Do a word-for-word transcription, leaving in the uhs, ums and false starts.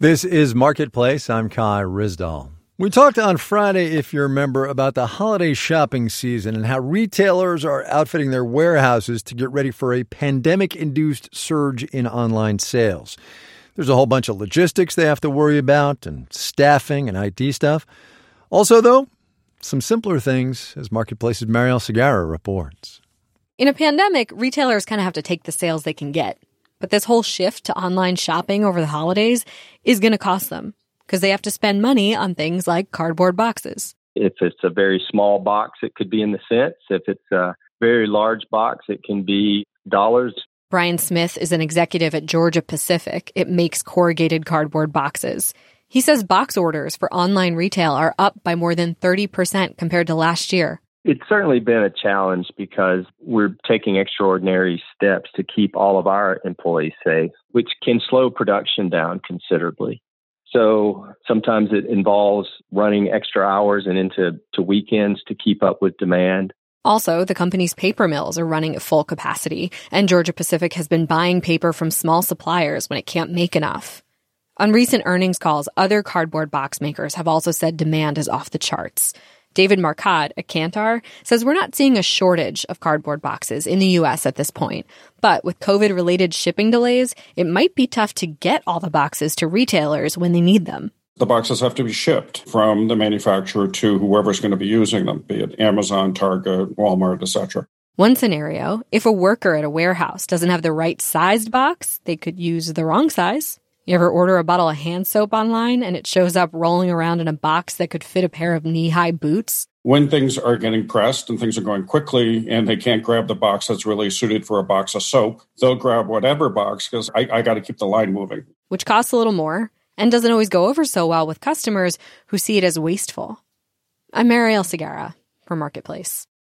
This is Marketplace. I'm Kai Ryssdal. We talked on Friday, if you remember, about the holiday shopping season and how retailers are outfitting their warehouses to get ready for a pandemic-induced surge in online sales. There's a whole bunch of logistics they have to worry about and staffing and I T stuff. Also, though, some simpler things, as Marketplace's Marielle Segarra reports. In a pandemic, retailers kind of have to take the sales they can get. But this whole shift to online shopping over the holidays is going to cost them because they have to spend money on things like cardboard boxes. If it's a very small box, it could be in the cents. If it's a very large box, it can be dollars. Brian Smith is an executive at Georgia Pacific. It makes corrugated cardboard boxes. He says box orders for online retail are up by more than thirty percent compared to last year. It's certainly been a challenge because we're taking extraordinary steps to keep all of our employees safe, which can slow production down considerably. So sometimes it involves running extra hours and into to weekends to keep up with demand. Also, the company's paper mills are running at full capacity, and Georgia Pacific has been buying paper from small suppliers when it can't make enough. On recent earnings calls, other cardboard box makers have also said demand is off the charts. David Marcotte at Kantar says we're not seeing a shortage of cardboard boxes in the U S at this point. But with COVID-related shipping delays, it might be tough to get all the boxes to retailers when they need them. The boxes have to be shipped from the manufacturer to whoever's going to be using them, be it Amazon, Target, Walmart, et cetera. One scenario, if a worker at a warehouse doesn't have the right sized box, they could use the wrong size. You ever order a bottle of hand soap online and it shows up rolling around in a box that could fit a pair of knee-high boots? When things are getting pressed and things are going quickly and they can't grab the box that's really suited for a box of soap, they'll grab whatever box because I, I got to keep the line moving. Which costs a little more and doesn't always go over so well with customers who see it as wasteful. I'm Marielle Segarra for Marketplace.